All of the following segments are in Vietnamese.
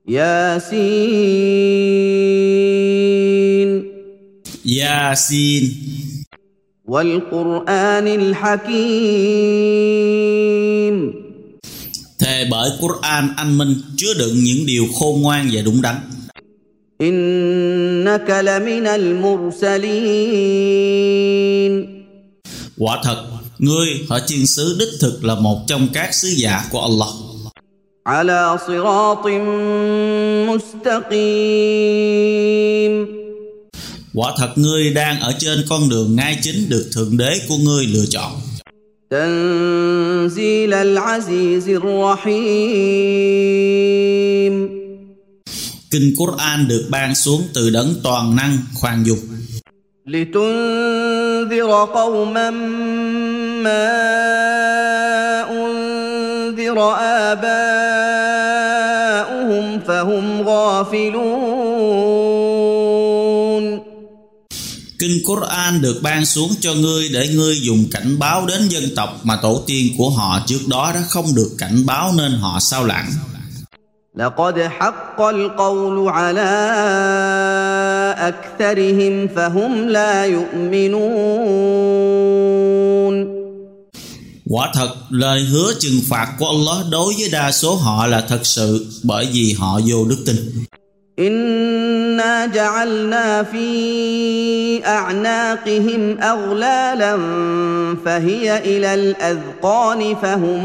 ياسين Yasin. والقرآن الحكيم. Thề bởi Quran anh minh chứa đựng những điều khôn ngoan và đúng đắn. إنك لمن المرسلين. Quả thật, ngươi hỡi thiên sứ đích thực là một trong các sứ giả của Allah. على صراط مستقيم. Quả thật ngươi đang ở trên con đường ngay chính được Thượng Đế của ngươi lựa chọn. تنزيل العزيز الرحيم. Kinh Quran được ban xuống từ đấng toàn năng khoan dung. لتنذر قوما ما أنذر آباؤهم فهم غافلون. Kinh Quran được ban xuống cho ngươi để ngươi dùng cảnh báo đến dân tộc mà tổ tiên của họ trước đó đã không được cảnh báo nên họ sao lãng. لقد حق القول على أكثرهم فهم لا يؤمنون. Quả thật, lời hứa trừng phạt của Allah đối với đa số họ là thật sự bởi vì họ vô đức tin. إنا جعلنا في أعناقهم أغلالا فهي إلى الأذقان فهم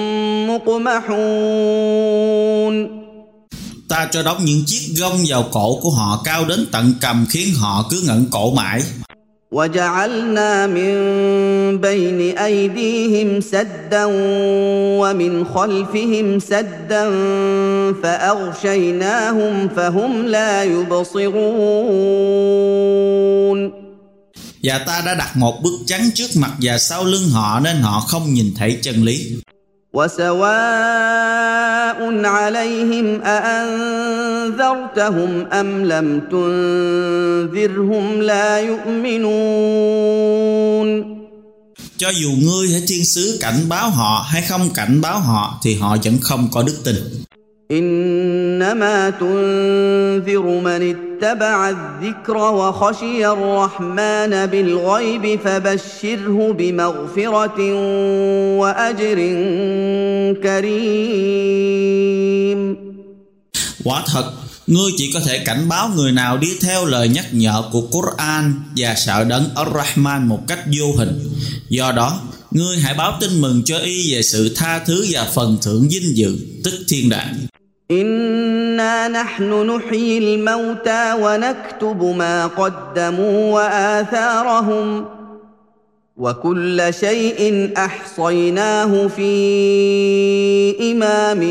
مقمحون. Ta cho đóng những chiếc gông vào cổ của họ cao đến tận cằm khiến họ cứ ngẩng cổ mãi. وجعلنا من بين أيديهم سدا ومن خلفهم سدا فأغشيناهم فهم لا يبصرون. Và ta đã đặt một bức chắn trước mặt và sau lưng họ nên họ không nhìn thấy chân lý. وسواء عليهم أأنذرتهم أم لم تنذرهم لا يؤمنون. Cho dù ngươi hãy thiên sứ cảnh báo họ hay không cảnh báo họ thì họ vẫn không có đức tin. إنما تنذر من اتبع الذكر وخشي الرحمن بالغيب فبشره بمغفرة وأجر كريم. Quả thật, ngươi chỉ có thể cảnh báo người nào đi theo lời nhắc nhở của Quran và sợ đấng Ar-Rahman một cách vô hình. Do đó, ngươi hãy báo tin mừng cho y về sự tha thứ và phần thưởng vinh dự, tức thiên đàng. إنا نحن نحيي الموتى ونكتب ما قدموا وآثارهم وكل شيء أحصيناه في إمام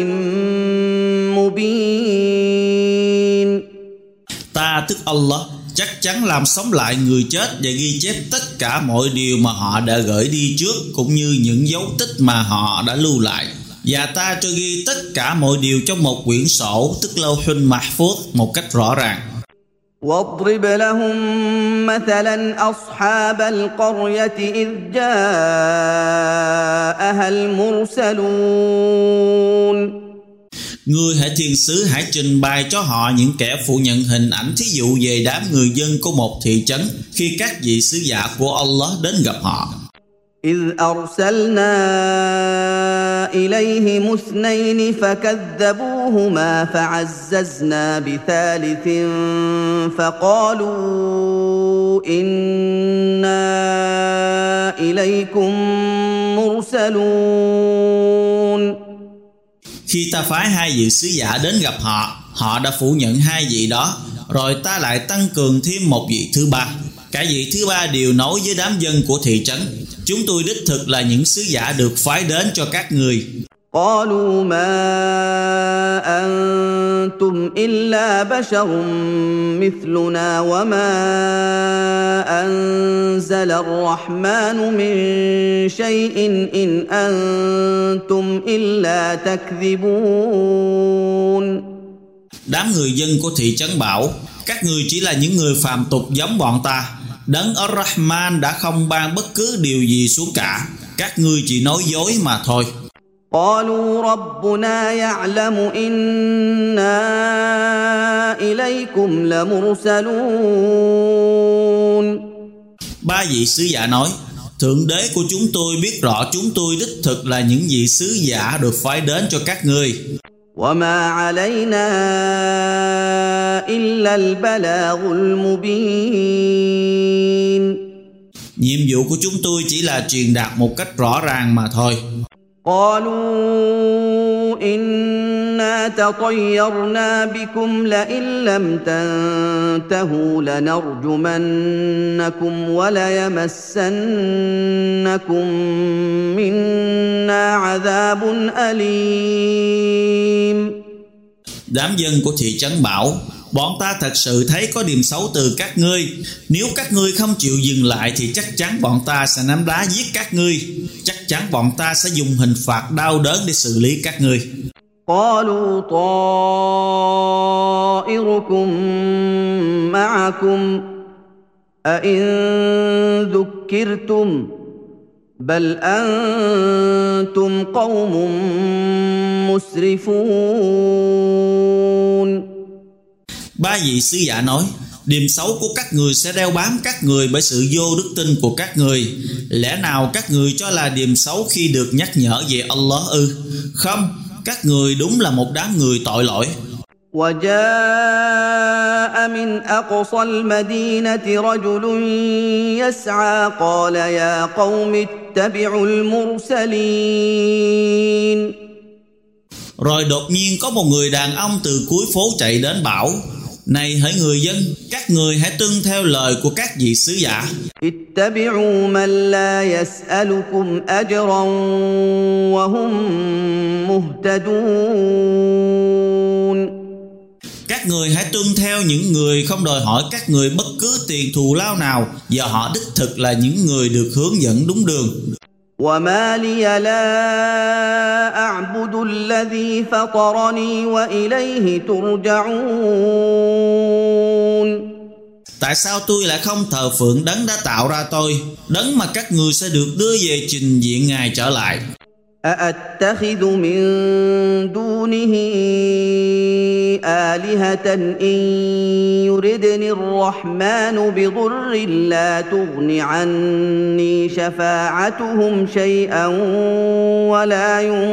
مبين. Ta tức Allah chắc chắn làm sống lại người chết và ghi chép tất cả mọi điều mà họ đã gửi đi trước cũng như những dấu tích mà họ đã lưu lại. Và ta cho ghi tất cả mọi điều trong một quyển sổ tức Lawhul Mahfuz một cách rõ ràng. واضرب لهم مثلا أصحاب القرية إذ جاءها المرسلون. Ngươi hãy thiên sứ hãy trình bày cho họ những kẻ phụ nhận hình ảnh thí dụ về đám người dân của một thị trấn khi các vị sứ giả của Allah đến gặp họ. إذ أرسلنا إليهم اثنين فكذبوهما فعززنا بثالث فقالوا إنا إليكم مرسلون. Khi ta phái hai vị sứ giả đến gặp họ, họ đã phủ nhận hai vị đó, rồi ta lại tăng cường thêm một vị thứ ba. Cả vị thứ ba đều nói với đám dân của thị trấn: chúng tôi đích thực là những sứ giả được phái đến cho các người. قالوا ما أنتم إلا بشر مثلنا وما أنزل الرحمن من شيء إن أنتم إلا تكذبون. Đám người dân của thị trấn bảo: các người chỉ là những người phàm tục giống bọn ta. Đấng Ar-Rahman đã không ban bất cứ điều gì xuống cả. Các ngươi chỉ nói dối mà thôi. قالوا ربنا يعلم إنا إليكم لمرسلون. Ba vị sứ giả nói: Thượng đế của chúng tôi biết rõ chúng tôi đích thực là những vị sứ giả được phái đến cho các ngươi. وما علينا إلا البلاغ المبين. Nhiệm vụ của chúng tôi chỉ là truyền đạt một cách rõ ràng mà thôi. قالوا إنا تطيرنا بكم لئن لم تنتهوا لنرجمنكم وليمسنكم منا عذاب أليم. Đám dân của thị trấn bảo: Bọn ta thật sự thấy có điềm xấu từ các ngươi. Nếu các ngươi không chịu dừng lại thì chắc chắn bọn ta sẽ ném đá giết các ngươi. Chắc chắn bọn ta sẽ dùng hình phạt đau đớn để xử lý các ngươi. قالوا طائركم معكم أئن ذكرتم بل أنتم قوم مسرفون. Ba vị sứ giả nói: Điềm xấu của các người sẽ đeo bám các người bởi sự vô đức tin của các người. Lẽ nào các người cho là điềm xấu khi được nhắc nhở về Allah ư? Không, các người đúng là một đám người tội lỗi. وجاء من أقصى المدينة رجل يسعى قال يا قوم اتبعوا المرسلين. Rồi đột nhiên có một người đàn ông từ cuối phố chạy đến bảo: Này hỡi người dân, các người hãy tuân theo lời của các vị sứ giả. اتبعوا من لا يسألكم أجرا وهم مهتدون. Các người hãy tuân theo những người không đòi hỏi các người bất cứ tiền thù lao nào, và họ đích thực là những người được hướng dẫn đúng đường. وما لي لا أعبد الذي فطرني وإليه ترجعون. Tại sao tôi lại không thờ phượng đấng đã tạo ra tôi, đấng mà các người sẽ được đưa về trình diện Ngài trở lại? أأتخذ من دونه آلهة إن يردني الرحمن بضر لا تغن عني شفاعتهم شيئا ولا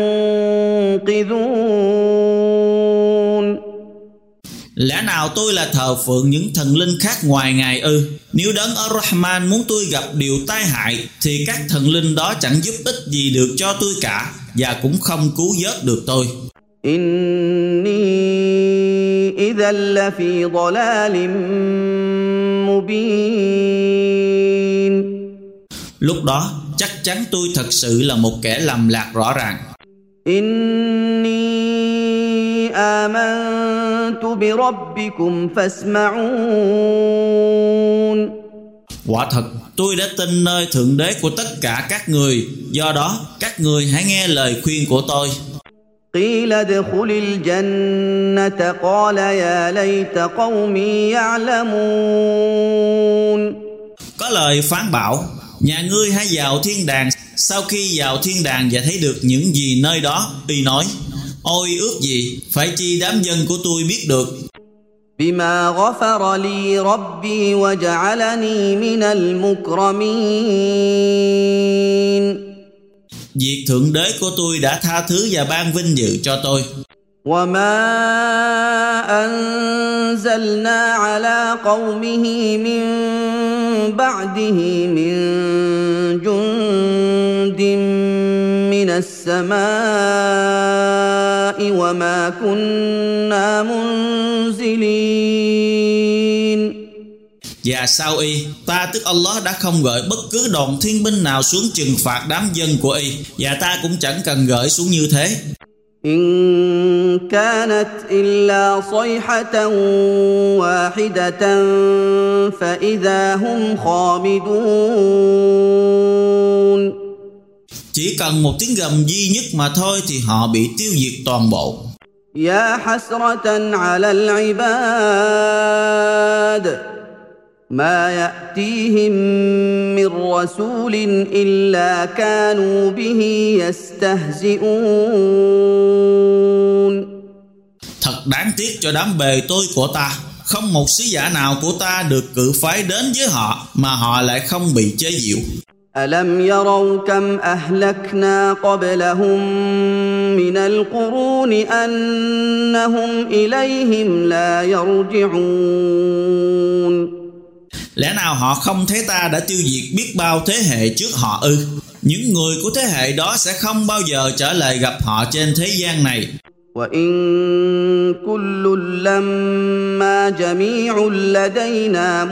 ينقذون. Lẽ nào tôi là thờ phượng những thần linh khác ngoài Ngài ư? Nếu đấng Ar-Rahman muốn tôi gặp điều tai hại thì các thần linh đó chẳng giúp ích gì được cho tôi cả, và cũng không cứu vớt được tôi. إني إذا لفي ضلال مبين. Lúc đó chắc chắn tôi thật sự là một kẻ lầm lạc rõ ràng. إني آمنت بربكم فاسمعون. Quả thật, tôi đã tin nơi Thượng Đế của tất cả các người, do đó các người hãy nghe lời khuyên của tôi. قيل ادخل الجنة قال يا ليت قومي يعلمون. Có lời phán bảo: Nhà ngươi hãy vào thiên đàng. Sau khi vào thiên đàng và thấy được những gì nơi đó, y nói: Ôi ước gì phải chi đám dân của tôi biết được. بما غفر لي ربي وجعلني من المكرمين. Việc Thượng Đế của tôi đã tha thứ và ban vinh dự cho tôi. وما أنزلنا على قومه من بعده من جند من السماء وما كنا منزلين. Và sau y, ta tức Allah đã không gửi bất cứ đoàn thiên binh nào xuống trừng phạt đám dân của y, và ta cũng chẳng cần gửi xuống như thế. إن كانت إلا صيحة واحدة فإذا هم خامدون. Chỉ cần một tiếng gầm duy nhất mà thôi thì họ bị tiêu diệt toàn bộ. يا حسرة على العباد ما يأتيهم من رسول إلا كانوا به يستهزئون. Thật đáng tiếc cho đám bề tôi của ta. không một sứ giả nào của ta được cử phái đến với họ mà họ lại không bị chế giễu. أَلَمْ يَرَوْا كَمْ أَهْلَكْنَا قَبْلَهُمْ مِنَ الْقُرُونِ أَنَّهُمْ إِلَيْهِمْ لَا يَرْجِعُونَ. Lẽ nào họ không thấy ta đã tiêu diệt biết bao thế hệ trước họ ư? Những người của thế hệ đó sẽ không bao giờ trở lại gặp họ trên thế gian này. وَإِن كُلٌّ لَّمَّا جَمِيعٌ لَّدَيْنَا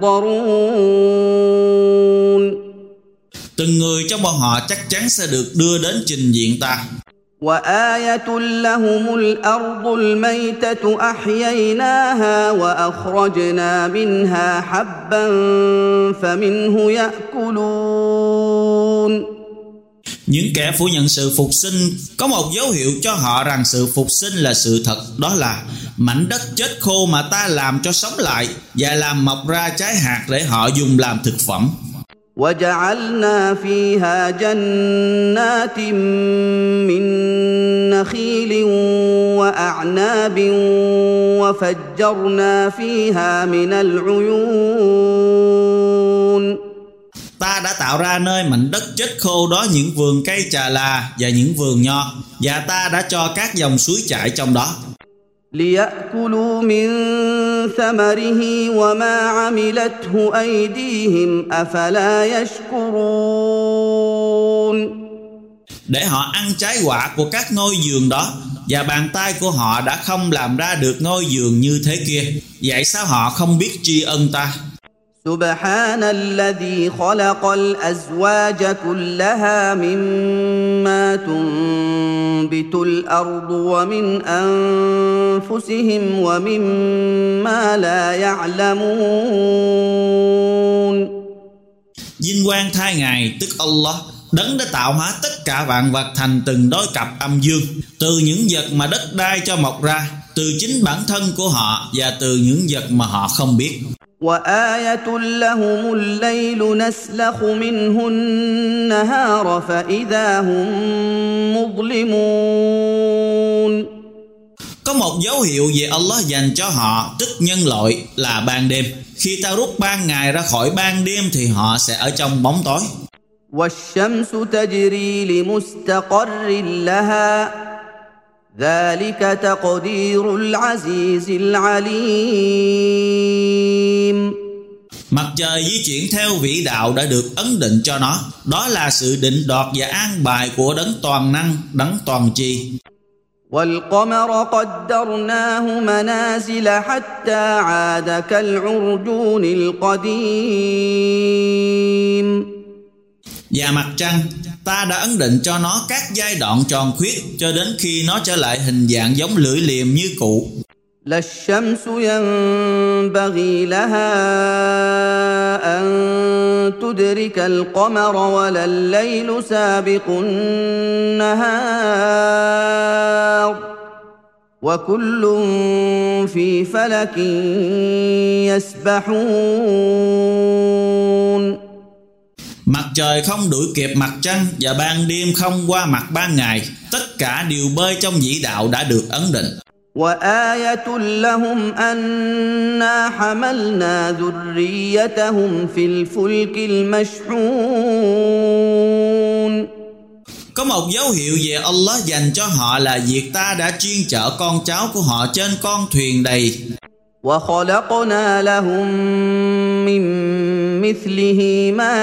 مُحْضَرُونَ. Từng người trong bọn họ chắc chắn sẽ được đưa đến trình diện ta. وَآيَةٌ لَّهُمُ الْأَرْضُ الْمَيْتَةُ أَحْيَيْنَاهَا وَأَخْرَجْنَا مِنْهَا حَبًّا فَمِنْهُ يَأْكُلُونَ. Những kẻ phủ nhận sự phục sinh có một dấu hiệu cho họ rằng sự phục sinh là sự thật, đó là mảnh đất chết khô mà ta làm cho sống lại và làm mọc ra trái hạt để họ dùng làm thực phẩm. وَجَعَلْنَا فِيهَا جَنَّاتٍ مِّن نَّخِيلٍ وَأَعْنَابٍ وَفَجَّرْنَا فِيهَا مِنَ الْعُيُونِ. Ta đã tạo ra nơi mảnh đất chết khô đó những vườn cây trà là và những vườn nho, và ta đã cho các dòng suối chảy trong đó. لِيَأْكُلُوا مِن ثَمَرِهِ وَمَا عَمِلَتْهُ أَيْدِيهِمْ أَفَلَا يَشْكُرُونَ. Để họ ăn trái quả của các ngôi vườn đó, và bàn tay của họ đã không làm ra được ngôi vườn như thế kia. Vậy sao họ không biết tri ân ta? سبحان الذي خلق الأزواج كلها مما تنبت الأرض ومن أنفسهم ومما لا يعلمون. Vinh quang thay Ngài tức Allah, đấng đã tạo hóa tất cả vạn vật thành từng đôi cặp âm dương, từ những vật mà đất đai cho mọc ra, từ chính bản thân của họ và từ những vật mà họ không biết. وآية لهم الليل نسلخ منه النهار فإذا هم مظلمون. Có một dấu hiệu về Allah dành cho họ, tức nhân loại, là ban đêm. Khi ta rút ban ngày ra khỏi ban đêm thì họ sẽ ở trong bóng tối. والشمس تجري لمستقر لها ذلك تقدير العزيز العليم. Mặt trời di chuyển theo vĩ đạo đã được ấn định cho nó, đó là sự định đoạt và an bài của đấng toàn năng, đấng toàn tri. والقمر قدرناه منازل حتى عاد كالعرجون القديم. Và mặt trăng, ta đã ấn định cho nó các giai đoạn tròn khuyết cho đến khi nó trở lại hình dạng giống lưỡi liềm như cũ. لا الشمس ينبغي لها أن تدرك القمر ولا الليل سابق النهار وكل في فلك يسبحون. Mặt trời không đuổi kịp mặt trăng và ban đêm không qua mặt ban ngày, tất cả đều bơi trong vĩ đạo đã được ấn định. وآية لهم أنا حملنا ذريتهم في الفلك المشحون. Có một dấu hiệu về Allah dành cho họ là việc ta đã chuyên chở con cháu của họ trên con thuyền đầy. وخلقنا لهم من مثله ما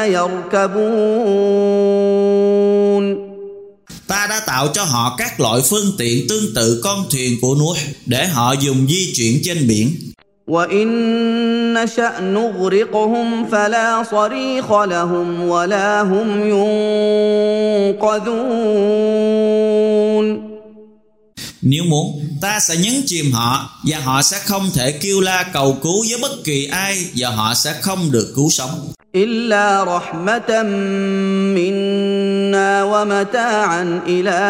يركبون. Ta đã tạo cho họ các loại phương tiện tương tự con thuyền của Nuh để họ dùng di chuyển trên biển. وإن نشأ نغرقهم فلا صريخ لهم ولا هم ينقذون. Nếu muốn, ta sẽ nhấn chìm họ và họ sẽ không thể kêu la cầu cứu với bất kỳ ai và họ sẽ không được cứu sống. إلا رحمة منا ومتاعا إلى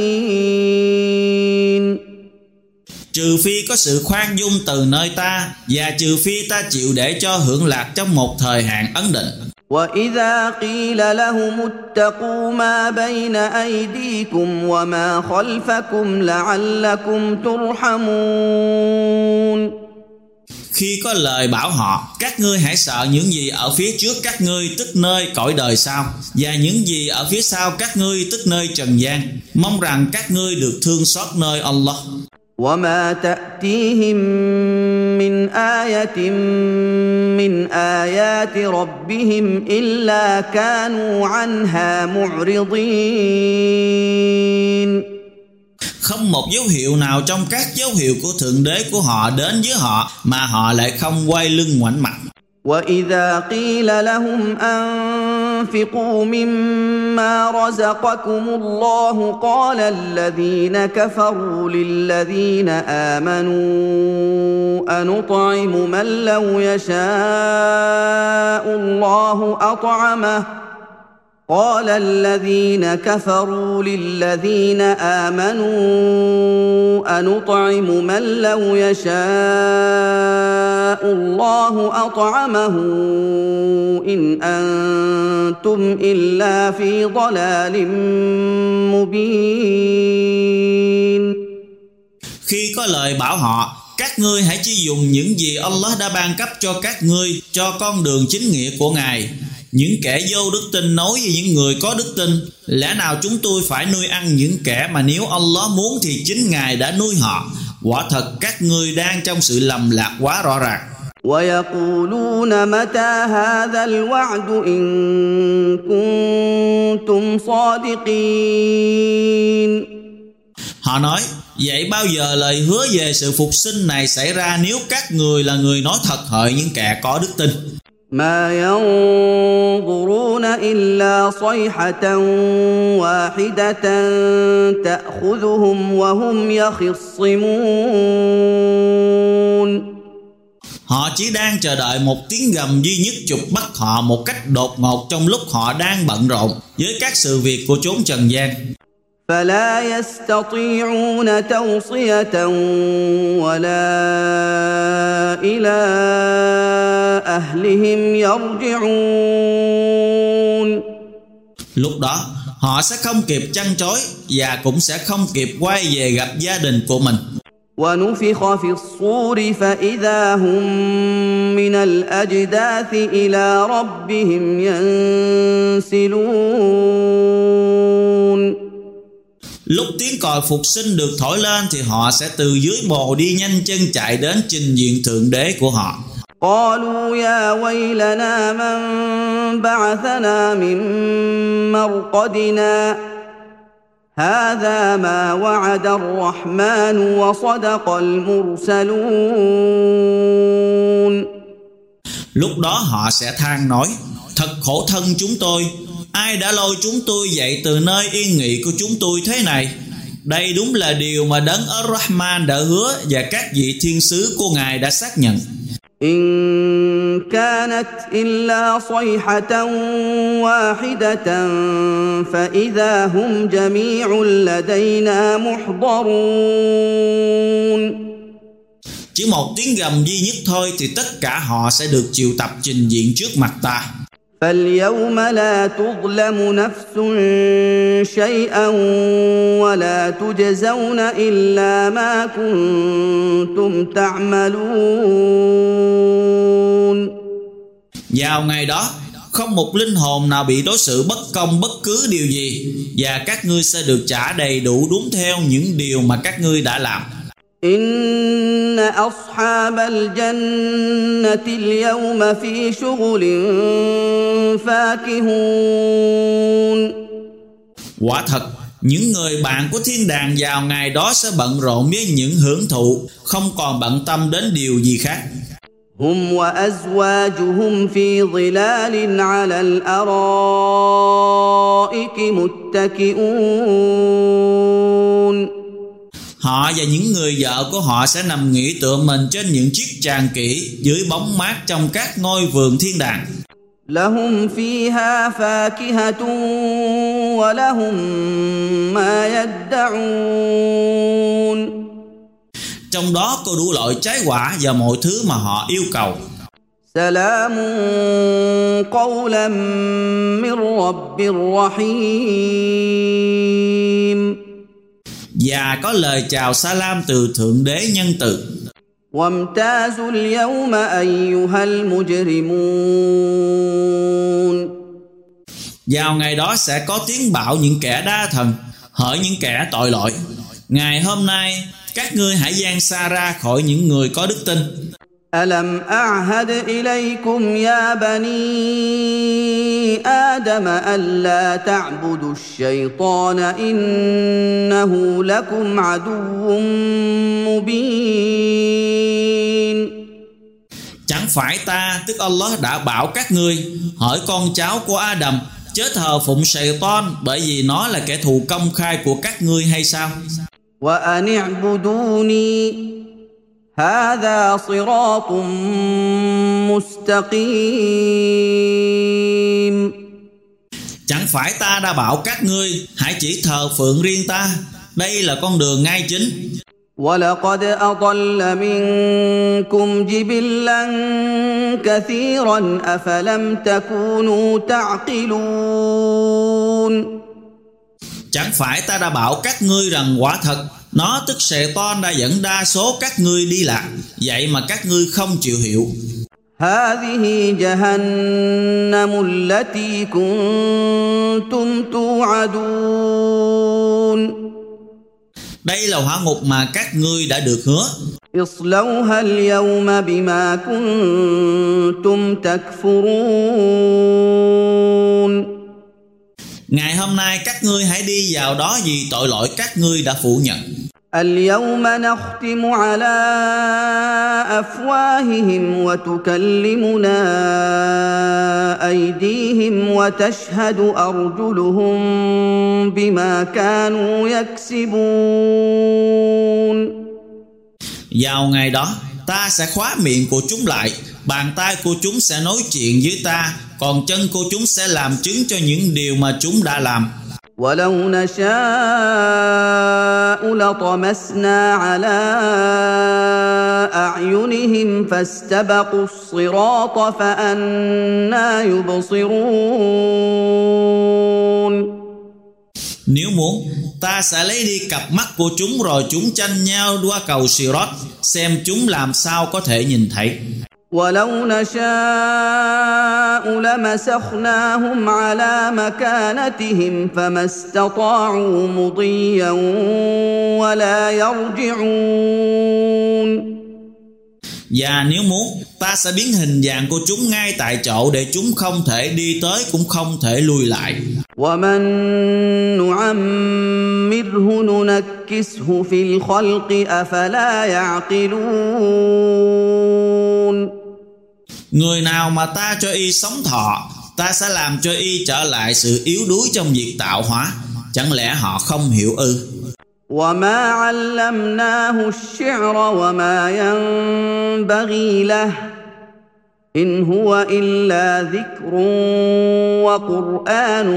حين. Trừ phi có sự khoan dung từ nơi ta và trừ phi ta chịu để cho hưởng lạc trong một thời hạn ấn định. وإذا قيل لهم اتقوا ما بين أيديكم وما خلفكم لعلكم ترحمون. Khi có lời bảo họ, các ngươi hãy sợ những gì ở phía trước các ngươi, tức nơi cõi đời sau, và những gì ở phía sau các ngươi, tức nơi trần gian. Mong rằng các ngươi được thương xót nơi Allah. وما تأتيهم من آية من آيات ربهم إلا كانوا عنها معرضين. Không một dấu hiệu nào trong các dấu hiệu của Thượng Đế của họ đến với họ mà họ lại không quay lưng ngoảnh mặt. وإذا قيل لهم أنفقوا مما رزقكم الله قال الذين كفروا للذين آمنوا أنطعم من لو يشاء الله أطعمه قال الذين كفروا للذين آمنوا أنطعم من لو يشاء الله أطعمه إن أنتم إلا في ضلال مبين. Khi có lời bảo họ, các ngươi hãy chỉ dùng những gì Allah đã ban cấp cho các ngươi cho con đường chính nghĩa của Ngài. Những kẻ vô đức tin nói với những người có đức tin, lẽ nào chúng tôi phải nuôi ăn những kẻ mà nếu Allah muốn thì chính Ngài đã nuôi họ. Quả thật các ngươi đang trong sự lầm lạc quá rõ ràng. ويقولون متى هذا الوعد إن كنتم صادقين. Họ nói, vậy bao giờ lời hứa về sự phục sinh này xảy ra nếu các người là người nói thật hỡi những kẻ có đức tin? ما ينظرون إلا صيحة واحدة تأخذهم وهم يخصمون. Họ chỉ đang chờ đợi một tiếng gầm duy nhất chụp bắt họ một cách đột ngột trong lúc họ đang bận rộn với các sự việc của chốn trần gian. فلا يستطيعون توصية ولا إلى أهلهم يرجعون. Lúc đó họ sẽ không kịp chăn trối và cũng sẽ không kịp quay về gặp gia đình của mình. ونفخ في الصور فإذا هم من الأجداث إلى ربهم ينسلون. Lúc tiếng còi phục sinh được thổi lên thì họ sẽ từ dưới bồ đi nhanh chân chạy đến trình diện Thượng Đế của họ. قالوا يا ويلنا من بعثنا من مرقدنا هذا ما وعد الرحمن وصدق المرسلون. Lúc đó họ sẽ than nói, thật khổ thân chúng tôi, ai đã lôi chúng tôi dậy từ nơi yên nghỉ của chúng tôi thế này? Đây đúng là điều mà Đấng Ar-Rahman đã hứa và các vị thiên sứ của Ngài đã xác nhận. إن كانت إلا صيحة واحدة فإذا هم جميع لدينا محضرون. Chỉ một tiếng gầm duy nhất thôi thì tất cả họ sẽ được triệu tập trình diện trước mặt ta. فاليوم لا تظلم نفس شيئا ولا تجزون إلا ما كنتم تعملون. Vào ngày đó, không một linh hồn nào bị đối xử bất công bất cứ điều gì, và các ngươi sẽ được trả đầy đủ đúng theo những điều mà các ngươi đã làm. إن أصحاب الجنة اليوم في شغل فاكهون. Quả thật, những người bạn của thiên đàng vào ngày đó sẽ bận rộn với những hưởng thụ, không còn bận tâm đến điều gì khác. هم وأزواجهم في ظلال على الأرائك متكئون. Họ và những người vợ của họ sẽ nằm nghỉ tựa mình trên những chiếc tràng kỷ dưới bóng mát trong các ngôi vườn thiên đàng. لهم فيها فاكهة ولهم ما يدعون. Trong đó có đủ loại trái quả và mọi thứ mà họ yêu cầu. سلام قولا من رب رحيم. Và có lời chào salam từ Thượng Đế nhân từ. وامتازوا اليوم أيها المجرمون. Vào ngày đó sẽ có tiếng bạo những kẻ đa thần, hỡi những kẻ tội lỗi. Ngày hôm nay các ngươi hãy giang xa ra khỏi những người có đức tin. ألم أعهد إليكم يا بني آدم ألا تعبدوا الشيطان إنه لكم عدو مبين. Chẳng phải ta, tức Allah đã bảo các ngươi, hỡi con cháu của Adam, chớ thờ phụng Satan, bởi vì nó là kẻ thù công khai của các ngươi hay sao? وأن اعبدوني هذا صراط مستقيم. Chẳng phải ta đã bảo các ngươi hãy chỉ thờ phượng riêng ta, đây là con đường ngay chính. وَلَقَدْ أَضَلَّ مِنكُمْ جِبِلًّا كَثِيرًا أَفَلَمْ تَكُونُوا تَعْقِلُونَ. Chẳng phải ta đã bảo các ngươi rằng quả thật nó tức Satan đã dẫn đa số các ngươi đi lạc, vậy mà các ngươi không chịu hiểu. هذه جهنم التي كنتم توعدون. Đây là hỏa ngục mà các ngươi đã được hứa. اصلوها اليوم بما كنتم تكفرون. Ngày hôm nay các ngươi hãy đi vào đó vì tội lỗi các ngươi đã phủ nhận. اليوم نختم على أفواههم وتكلمنا أيديهم وتشهد أرجلهم بما كانوا يكسبون. Vào ngày đó ta sẽ khóa miệng của chúng lại, bàn tay của chúng sẽ nói chuyện với ta, còn chân của chúng sẽ làm chứng cho những điều mà chúng đã làm. وَلَوْ نَشَاءُ لَطَمَسْنَا عَلَىٰ أَعْيُنِهِمْ فَاسْتَبَقُوا الصِّرَاطَ فَأَنَّىٰ يُبْصِرُونَ. Nếu muốn, ta sẽ lấy đi cặp mắt của chúng rồi chúng tranh nhau qua cầu Sirat, xem chúng làm sao có thể nhìn thấy. وَلَوْ نَشَاءُ لَمَسَخْنَاهُمْ عَلَىٰ مَكَانَتِهِمْ فَمَا اسْتَطَاعُوا مُضِيًّا وَلَا يَرْجِعُونَ. Và nếu muốn, ta sẽ biến hình dạng của chúng ngay tại chỗ để chúng không thể đi tới cũng không thể lui lại. وَمَن نُّعَمِّرْهُ نُنَكِّسْهُ فِي الْخَلْقِ أَفَلَا يَعْقِلُونَ. Người nào mà ta cho y sống thọ, ta sẽ làm cho y trở lại sự yếu đuối trong việc tạo hóa. Chẳng lẽ họ không hiểu ư? وَمَا عَلَّمْنَاهُ الشِّعْرَ وَمَا يَنبَغِي لَهُ إِنْ هُوَ إِلَّا ذِكْرٌ وَقُرْآنٌ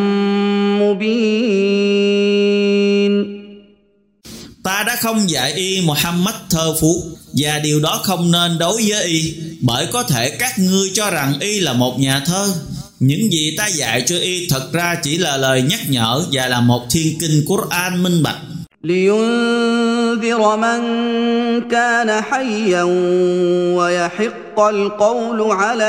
مُبِينٌ. Ta đã không dạy y Muhammad thơ phú, và điều đó không nên đối với y, bởi có thể các ngươi cho rằng y là một nhà thơ. Những gì ta dạy cho y thật ra chỉ là lời nhắc nhở và là một thiên kinh Quran minh bạch. لِيُنذِرَ مَن كَانَ حَيًّا وَيَحِقَّ الْقَوْلُ عَلَى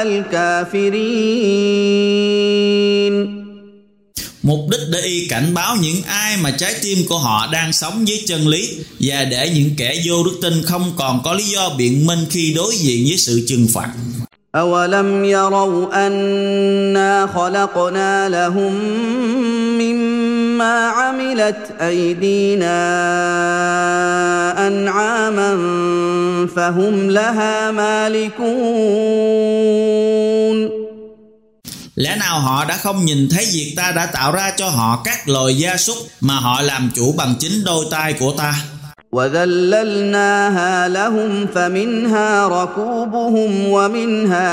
الْكَافِرِينَ. Mục đích để y cảnh báo những ai mà trái tim của họ đang sống với chân lý, và để những kẻ vô đức tin không còn có lý do biện minh khi đối diện với sự trừng phạt. أَوَلَمْ يَرَوْا أَنَّا خَلَقْنَا لَهُم مِّمَّا عَمِلَتْ أَيْدِينَا أَنْعَامًا فَهُمْ لَهَا مَالِكُونَ. Lẽ nào họ đã không nhìn thấy việc ta đã tạo ra cho họ các loài gia súc mà họ làm chủ bằng chính đôi tay của ta? وَذَلَّلْنَاهَا لَهُمْ فَمِنْهَا رَكُوبُهُمْ وَمِنْهَا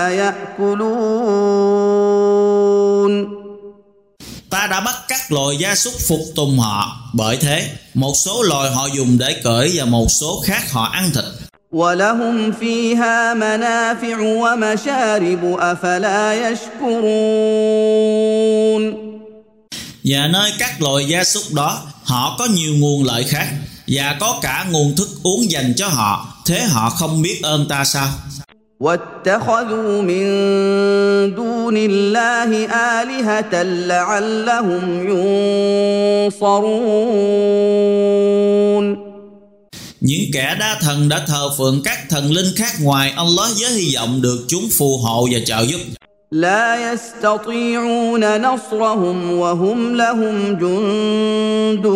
يَأْكُلُونَ. Ta đã bắt các loài gia súc phục tùng họ, bởi thế một số loài họ dùng để cưỡi và một số khác họ ăn thịt. وَلَهُمْ فِيهَا مَنَافِعُ وَمَشَارِبُ أَفَلَا يَشْكُرُونَ. Và nơi các loài gia súc đó họ có nhiều nguồn lợi khác, và có cả nguồn thức uống dành cho họ. thế họ không biết ơn ta sao? واتخذوا من دون الله آلهة لعلهم ينصرون. Những kẻ đa thần đã thờ phượng các thần linh khác ngoài Allah với hy vọng được chúng phù hộ và trợ giúp. لا يستطيعون نصرهم وهم لهم جند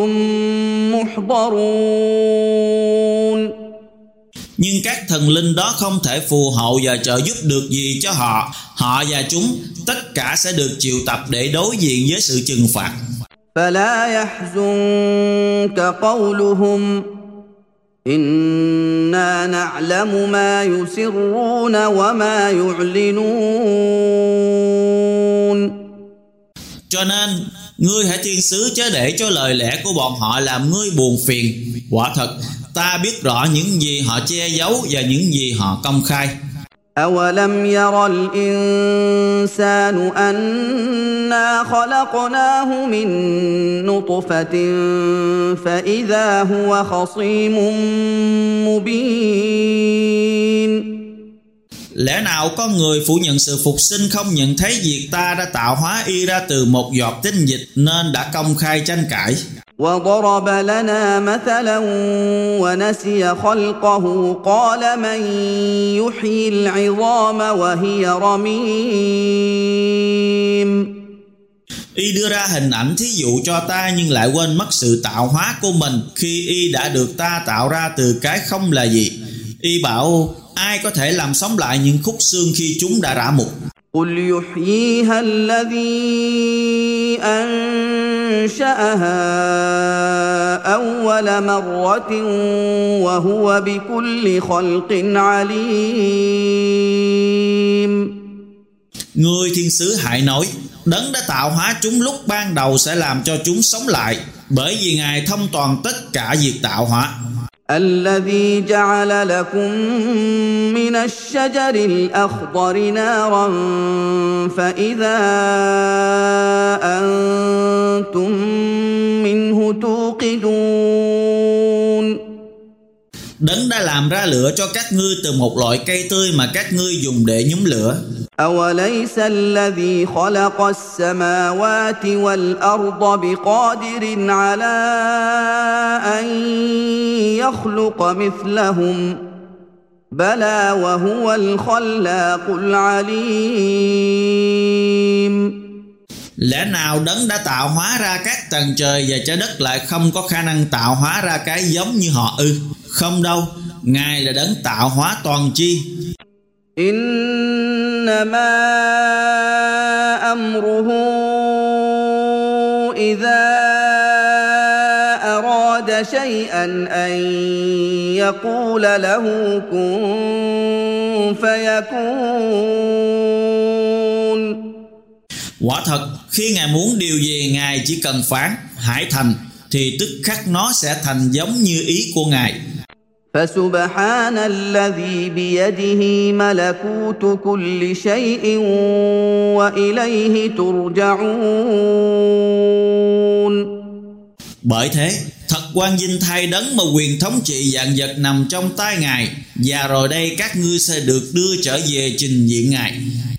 محضرون. Nhưng các thần linh đó không thể phù hộ và trợ giúp được gì cho họ. Họ và chúng tất cả sẽ được triệu tập để đối diện với sự trừng phạt. فلا يحزنك قولهم إنا نعلم ما يسرون وما يعلنون. Cho nên ngươi hãy thiên sứ chớ để cho lời lẽ của bọn họ làm ngươi buồn phiền. Quả thật ta biết rõ những gì họ che giấu và những gì họ công khai. أَوَلَمْ يَرَ الْإِنسَانُ أَنَّا خَلَقْنَاهُ مِن نُّطْفَةٍ فَإِذَا هُوَ خَصِيمٌ مُّبِينٌ. Lẽ nào có người phủ nhận sự phục sinh không nhận thấy việc ta đã tạo hóa y ra từ một giọt tinh dịch nên đã công khai tranh cãi. وضرب لنا مثلا ونسي خلقه قال من يحيي العظام وهي رميم. Y đưa ra hình ảnh thí dụ cho ta nhưng lại quên mất sự tạo hóa của mình khi y đã được ta tạo ra từ cái không là gì. Y bảo ai có thể làm sống lại những khúc xương khi chúng đã rã mục. قل يحييها الذي أنشأها أول مرة وهو بكل خلق عليم. Ngươi thiên sứ hãy nói, đấng đã tạo hóa chúng lúc ban đầu sẽ làm cho chúng sống lại, bởi vì Ngài thông toàn tất cả việc tạo hóa. الذي جعل لكم من الشجر الأخضر نارا فإذا أنتم منه توقدون. Đấng đã làm ra lửa cho các ngươi từ một loại cây tươi mà các ngươi dùng để nhóm lửa. أوليس الذي خلق السماوات والأرض بقادر على أن يخلق مثلهم بلى وهو الخلاق العليم. Lẽ nào đấng đã tạo hóa ra các tầng trời và trái đất lại không có khả năng tạo hóa ra cái giống như họ ư? Không đâu, Ngài là đấng tạo hóa toàn chi. إنما أمره إذا أراد شيئا أن يقول له كن فيكون. Quả thật, khi Ngài muốn điều gì Ngài chỉ cần phán hãy thành thì tức khắc nó sẽ thành giống như ý của Ngài. فسبحان الذي بيده ملكوت كل شيء وإليه ترجعون. Bởi thế, thật quang vinh thay đấng mà quyền thống trị vạn vật nằm trong tay Ngài, và rồi đây các ngươi sẽ được đưa trở về trình diện Ngài.